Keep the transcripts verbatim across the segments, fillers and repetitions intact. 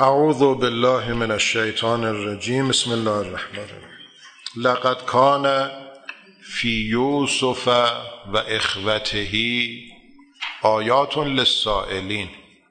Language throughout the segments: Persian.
اعوذ بالله من الشیطان الرجیم. بسم الله الرحمن الرحیم. لقد کان فی یوسف و اخوته آیات للسائلین.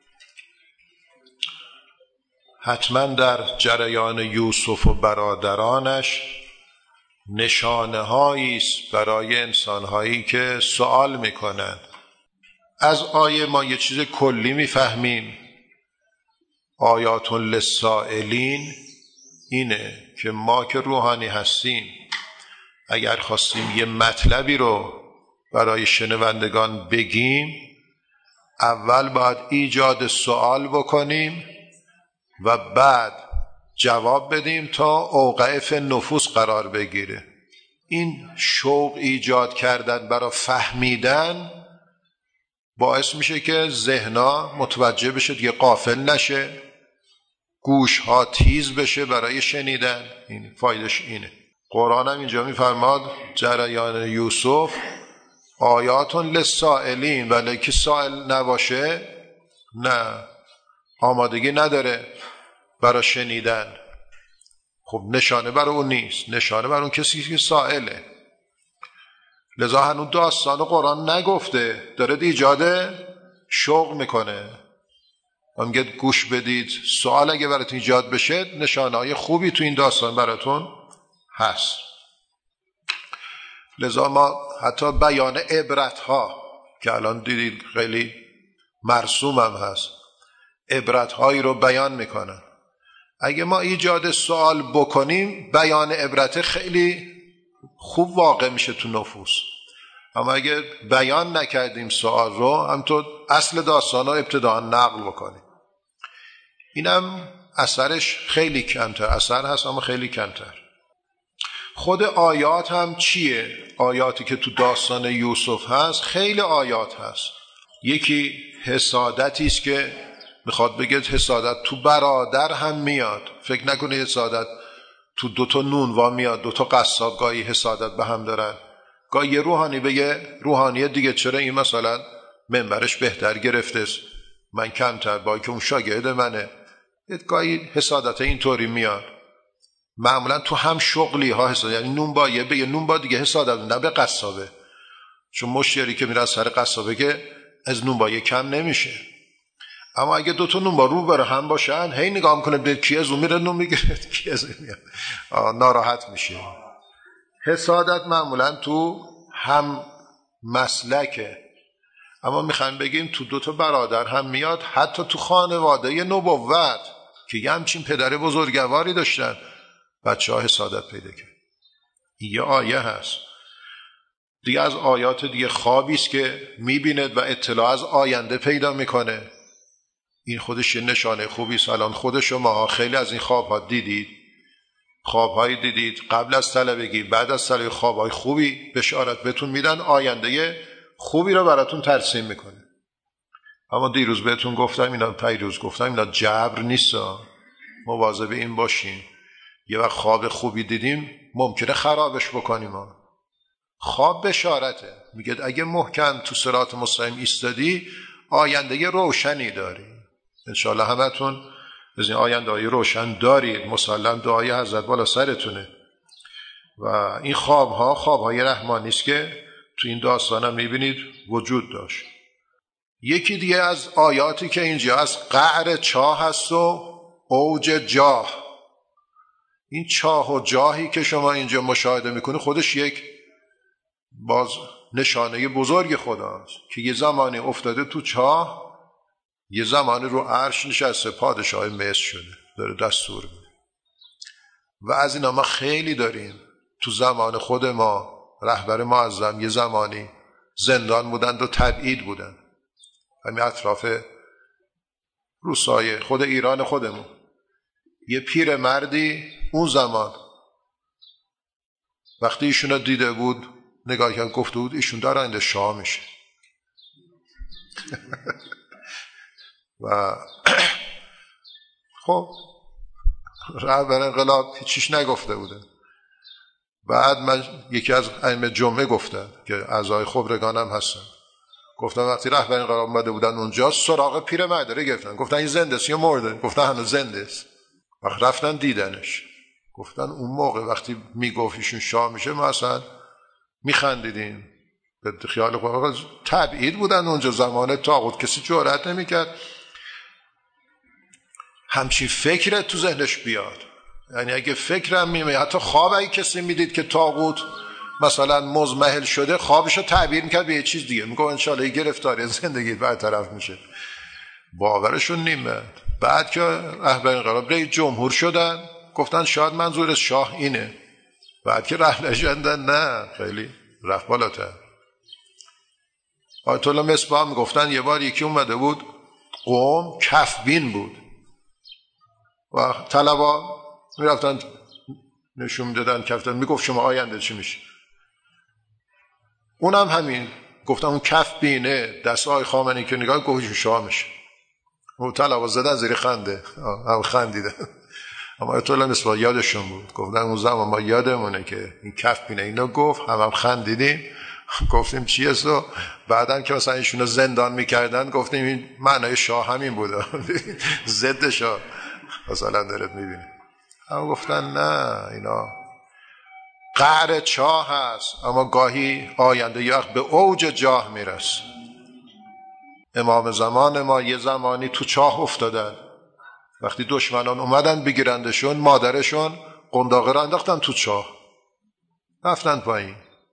حتما در جریان یوسف و برادرانش نشانه هایی است برای انسانهایی که سوال میکنند. از آیه ما یه چیز کلی میفهمیم. آیات للسائلین اینه که ما که روحانی هستیم اگر خواستیم یه مطلبی رو برای شنوندگان بگیم، اول باید ایجاد سوال بکنیم و بعد جواب بدیم تا اوقع فی نفوس قرار بگیره. این شوق ایجاد کردن برای فهمیدن باعث میشه که ذهن‌ها متوجه بشه، دیگه غافل نشه، گوش‌ها تیز بشه برای شنیدن. این فایدهش اینه. قرآن هم اینجا میفرماد جریان یوسف آیات للسائلین، ولی که سائل نباشه نه، آمادگی نداره برای شنیدن. خب نشانه برای اون نیست، نشانه برای اون کسی که سائله. لذا هنوز داستان قرآن نگفته، داره ایجاد شوق میکنه و میگه گوش بدید، سوال اگه براتون ایجاد بشه نشانه های خوبی تو این داستان براتون هست. لذا ما حتی بیان عبرت ها که الان دیدید خیلی مرسوم هم هست، عبرت هایی رو بیان میکنن. اگه ما ایجاد سوال بکنیم بیان عبرت خیلی خوب واقع میشه تو نفوس. اما اگه بیان نکردیم سوال رو، همطور اصل داستان رو ابتداء نقل بکنیم، اینم اثرش خیلی کمتر، اثر هست اما خیلی کمتر. خود آیات هم چیه؟ آیاتی که تو داستان یوسف هست خیلی آیات هست. یکی حسادتی است که میخواد بگه حسادت تو برادر هم میاد. فکر نکنه حسادت تو دوتا نونوا میاد، دوتا قصاب گاهی حسادت به هم دارن. گاهی یه روحانی بگه روحانی دیگه چرا این مثلا منبرش بهتر گرفته است، من کمتر، با که اون شاگرد منه. گاهی حسادت اینطوری میاد. معمولا تو هم شغلی ها حسادت، یعنی نون با یه بگه نون با دیگه حسادت نه به قصابه، چون مشتری که میره از سر قصابه که از نون با یه کم نمیشه. اما اگه دو تا نون با رو بر هم باشن، هی نگاه میکنه به کی از اون میره نون میگیره، کی از اون میاد، ناراحت میشه. حسادت معمولا تو هم مسلکه. اما میخوایم بگیم تو دو تا برادر هم میاد، حتی تو خانواده نبوت که یه همچین پدر بزرگواری داشتن، بچه ها حسادت پیدا کرد. یه آیه هست دیگه از آیات دیگه، خوابی است که میبیند و اطلاع از آینده پیدا میکنه. این خودش یه نشانه خوبی است. الان خود شما خیلی از این خوابها دیدید، خوابهایی دیدید قبل از طلبگی، بعد از طلبگی، خوابهای خوبی بشارت بهتون میدن، آینده خوبی رو براتون ترسیم میکنه. اما دیروز بهتون گفتم، اینا پیروز گفتم، اینا جبر نیست، مواظب این باشین. یه وقت خواب خوبی دیدیم ممکنه خرابش بکنیم. خواب بشارته، میگه اگه محکم تو صراط مستقیم ایستادی آینده روشنی داری. انشاءالله همتون از این آینده های روشن دارید. مسلم دعای حضرت بالا سرتونه. و این خواب ها خواب های رحمانی است که تو این داستان هم میبینید وجود داشت. یکی دیگه از آیاتی که اینجا از قعر چاه هست و اوج جاه. این چاه و جاهی که شما اینجا مشاهده میکنی خودش یک باز نشانه بزرگ خداست که یه زمانی افتاده تو چاه، یه زمانی رو عرش نشسته، پادشاه مصر شده، داره دستور میده. و از اینا ما خیلی داریم. تو زمان خود ما رهبر معظم یه زمانی زندان بودند و تبعید بودند، همین اطراف روسای خود ایران خودمون. یه پیر مردی اون زمان وقتی ایشون رو دیده بود، نگاه کرد، گفته بود ایشون داره آینده شاه میشه. و خب رهبر انقلاب هیچیش نگفته بوده. بعد من یکی از ائمه جمعه گفتم که اعضای خبرگانم هستن، گفتن وقتی رهبر انقلاب اومده بودن اونجا سراغ پیرمرد رو گرفتن، گفتن این زنده است یا مرده؟ گفتن هنوز زنده است. وقت رفتن دیدنش، گفتن اون موقع وقتی میگفت ایشون شاه میشه ما اصلا میخندیدیم. به خیال خود تبعید بودن اونجا، زمان طاغوت کسی جرئت نمیکرد همچین فکر تو ذهنش بیاد. یعنی اگه فکرم میمه، حتی خواب اگه کسی میدید که طاغوت مثلا مزمحل شده خوابشو تعبیر میکرد به یه چیز دیگه، میگه انشالله یه گرفتاری زندگی برطرف میشه. باورشون نیمه. بعد که رهبر انقلاب رئیس جمهور شدن گفتن شاید منظور شاه اینه. بعد که رهبر شدن نه، خیلی رفت بالاتر. آیت الله مصباح میگفتن یه بار یکی اومده بود قوم کف بین بود و طلبا میرفتن نشون میدادن کفتن، میگفت شما آینده چی میشه؟ اونم همین گفتن اون کف بینه دست آقای خامنه‌ای که نگاه گوشش شاه میشه. اون طلبا زدن زیر خنده، هم خندیدن. اما آیت الله مصباح یادشون بود، گفتن اون زمان ما یادمونه که این کف بینه اینو گفت، هم هم خندیدیم، گفتیم چیه سو. بعدم که مثلا ایشونو زندان میکردن گفتیم این معنای شاه همین بوده، ضد شاه مثلا داره میبینه. اما گفتن نه، اینا قعر چاه هست اما گاهی آینده یه وقت به اوج جاه میرسه. امام زمان ما یه زمانی تو چاه افتادن، وقتی دشمنان اومدن بگیرندشون مادرشون قنداقه را انداختن تو چاه، رفتن پایین.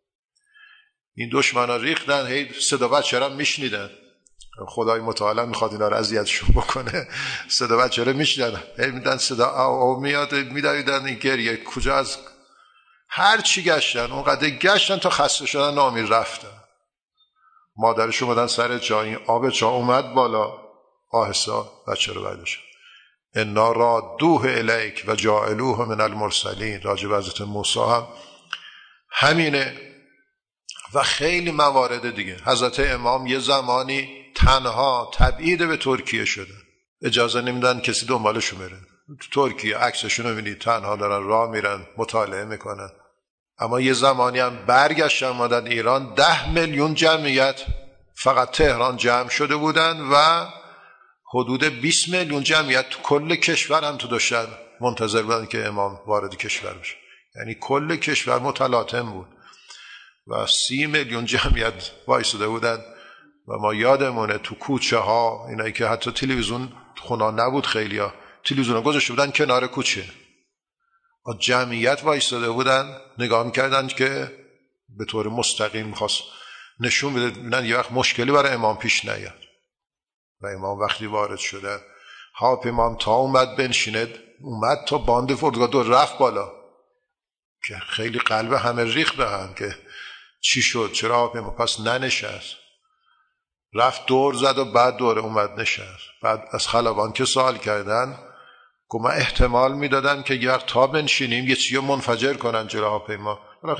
این دشمنان ریختن، هی صدا بچه را میشنیدن، خدای متعال میخواد اینا رو اذیتشون بکنه، صدا بچه را میشنیدن، هی میدن صدا او او میاد، میدویدن این گریه کجا از هر چی گشتن، اونقدر گشتن تا خسته شدن نامیر رفتن. مادرش اومدن سر جایی، آب چاه اومد بالا، آهسته بچه رو برداشتن. انا رادوه الیک و جاعلوه من المرسلین. راجب حضرت موسی هم همینه و خیلی موارد دیگه. حضرت امام یه زمانی تنها تبعید به ترکیه شدن، اجازه نمیدن کسی دنبالشون بره. تو ترکیه عکسشون رو می‌بینید، تنها دارن راه میرن، مطالعه میکنن. اما یه زمانی هم برگشتن اومدن ایران، ده میلیون جمعیت فقط تهران جمع شده بودن و حدود بیست میلیون جمعیت تو کل کشور هم تو داشتن منتظر بودن که امام وارد کشور بشه. یعنی کل کشور متلاطم بود و سی میلیون جمعیت وایساده بودن و ما یادمونه تو کوچه ها، اینایی که حتی تلویزیون خونا نبود، خیلی ها تلویزیون گذاشته بودن کنار کوچه و جمعیت وایساده بودن نگاه میکردن که به طور مستقیم خواست نشون بده ببینن یه وقت مشکلی برای امام پیش نیاد. و امام وقتی وارد شده، هواپیما تا اومد بنشینه، اومد تا باند فرودگاه دور رفت بالا که خیلی قلب همه ریخت به هم که چی شد، چرا هواپیما پس ننشست. رفت دور زد و بعد دوره اومد نشست. بعد از خلبان که سوال کردن که من احتمال میدادن که یه وقت تا بنشینیم یه چیزی منفجر کنن جلو هواپیما،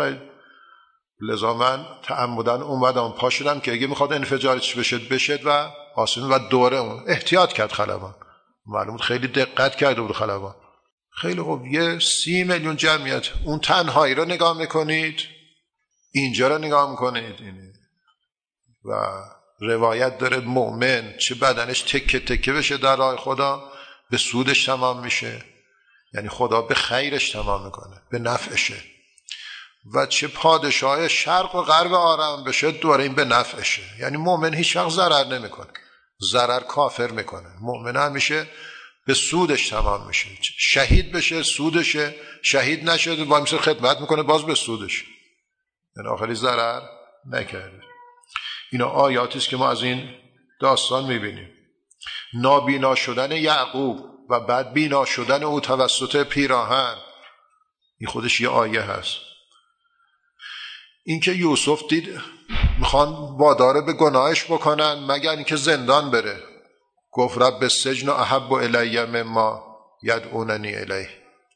لذا من تعمدن اومدم پا شدم که اگه میخواد انفجار چی بشد بشد و آسمی و دوره اون احتیاط کرد خلبان. معلومه خیلی دقت کرده بود خلبان. خیلی خوب، یه سی میلیون جمعیت، اون تنهایی رو نگاه میکنید، اینجا رو نگاه میکنید اینه. و روایت داره مؤمن چه بدنش تکه تکه بشه در راه خدا به سودش تمام میشه، یعنی خدا به خیرش تمام میکنه، به نفعشه. و چه پادشاه شرق و غرب آرام بشه دوره این به نفعشه. یعنی مؤمن هیچ وقت ضرر نمیکنه، ضرر کافر میکنه. مؤمن همیشه به سودش تمام میشه. شهید بشه سودشه، شهید نشده با مثل خدمت میکنه باز به سودش، یعنی آخری ضرر نکرده. اینا آیاتی است که ما از این داستان میبینیم. نابینا شدن یعقوب و بعد بینا شدن او توسط پیراهن، این خودش یه آیه هست. این که یوسف دید میخوان واداره به گناهش بکنن مگر اینکه زندان بره، گفت رب السجن احب الی مما یدعوننی الیه،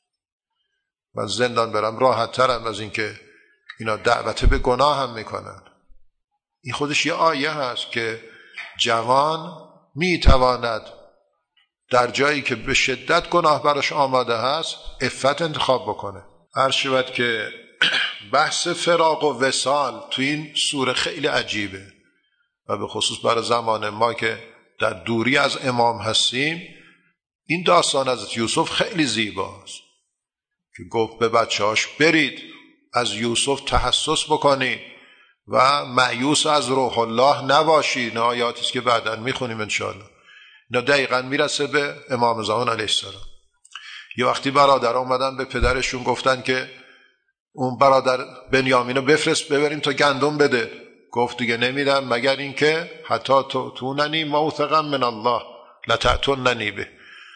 من زندان برم راحت ترم از اینکه اینا دعوت به گناه هم میکنن. این خودش یه آیه هست که جوان میتواند در جایی که به شدت گناه براش آماده هست عفت انتخاب بکنه. عرض شود که بحث فراق و وصال تو این سوره خیلی عجیبه و به خصوص برای زمان ما که در دوری از امام هستیم، این داستان از یوسف خیلی زیباست که گفت به بچه‌هاش برید از یوسف تحسس بکنید و مایوس از روح الله نباشی. این آیاتی است که بعداً میخونیم انشاءالله. اینا دقیقاً میرسه به امام زمان علیه السلام. یه وقتی برادر اومدن به پدرشون گفتن که اون برادر بنیامینو بفرست ببریم تا گندم بده. گفت دیگه نمیدم مگر اینکه حتی تو توننی موثقا من الله لتأتوننی به.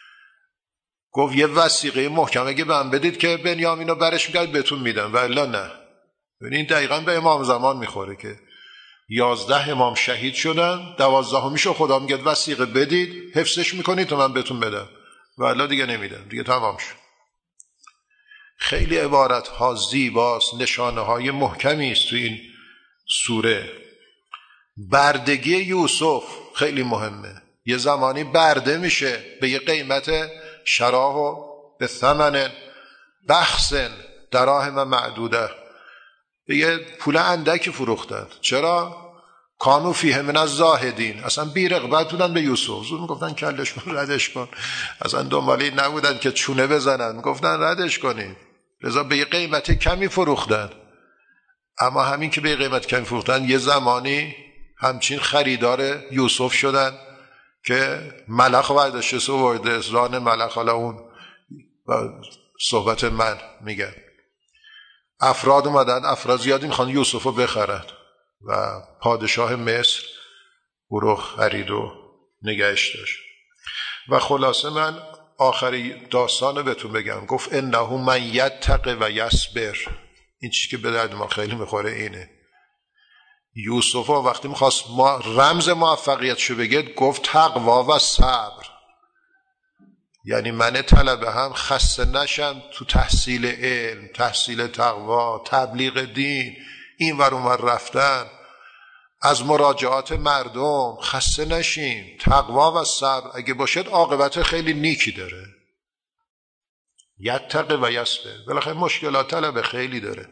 گفت یه وثیقه محکم اگه من بدید که بنیامینو برش میگرد بهتون میدم و الا نه. ببین دقیقاً به امام زمان میخوره که یازده امام شهید شدن، دوازدهمیشو خدا میگه وثیقه بدید حفظش میکنید تا من بهتون بدم و الا دیگه نمیدم، دیگه تمام شد. خیلی عبارت ها زیباست، نشانه های محکمی است تو این سوره. بردگی یوسف خیلی مهمه. یه زمانی برده میشه به یه قیمت شراه و به ثمن بخسن دراهم معدوده، به یه پول اندکی فروختن. چرا؟ کانو فیه من از زاهدین، اصلا بی رغبت بودن به یوسف. زود میگفتن کلش کن ردش کن، اصلا دنبالی نبودن که چونه بزنن، میگفتن ردش کنید. لذا به یه قیمت کمی فروختن. اما همین که به یه قیمت کمی فروختن یه زمانی همچین خریدار یوسف شدن که ملخ برداشته سو ورده ران ملخ. حالا اون صحبت من میگن افراد اومدن، افراد زیادی میخوان یوسف رو بخرن و پادشاه مصر او رو خرید و نگهش داشت. و خلاصه من آخری داستان رو بهتون بگم. گفت انه من یتق و یصبر. این چیزی که به درد ما خیلی میخوره اینه. یوسف وقتی میخواست ما رمز موفقیتشو بگه گفت تقوا و صبر. یعنی من طلبه هم خسته نشم تو تحصیل علم، تحصیل تقوا، تبلیغ دین، این ور اون ور رفتن، از مراجعات مردم خسته نشیم. تقوا و صبر اگه باشد عاقبت خیلی نیکی داره. یتق و یصبر. بالاخره مشکلات طلبه خیلی داره،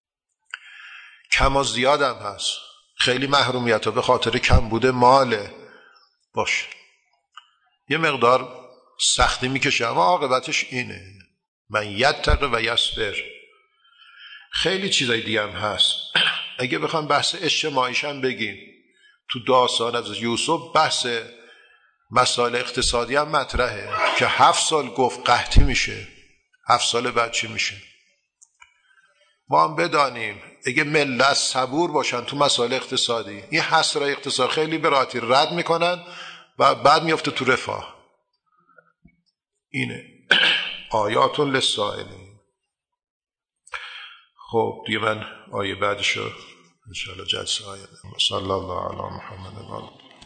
کم و زیادم هست. خیلی محرومیت ها به خاطر کمبود ماله باشه، یه مقدار سختی میکشه، اما عاقبتش اینه. من یتق و یصبر. خیلی چیزای دیگه هم هست. اگه بخوام بحث اجتماعیش هم بگیم، تو داستان از یوسف بحث مسائل اقتصادی هم مطرحه که هفت سال گفت قحطی میشه، هفت سال بعد چی میشه. ما هم بدانیم اگه ملت صبور باشن تو مسائل اقتصادی، این حسرای اقتصاد خیلی به راحتی رد میکنن و بعد میفته تو رفاه. اینه آیات للسائلین. خب دیگه من آیه بعدشو انشاءالله جلسه آیه. صلی الله علی محمد و آله.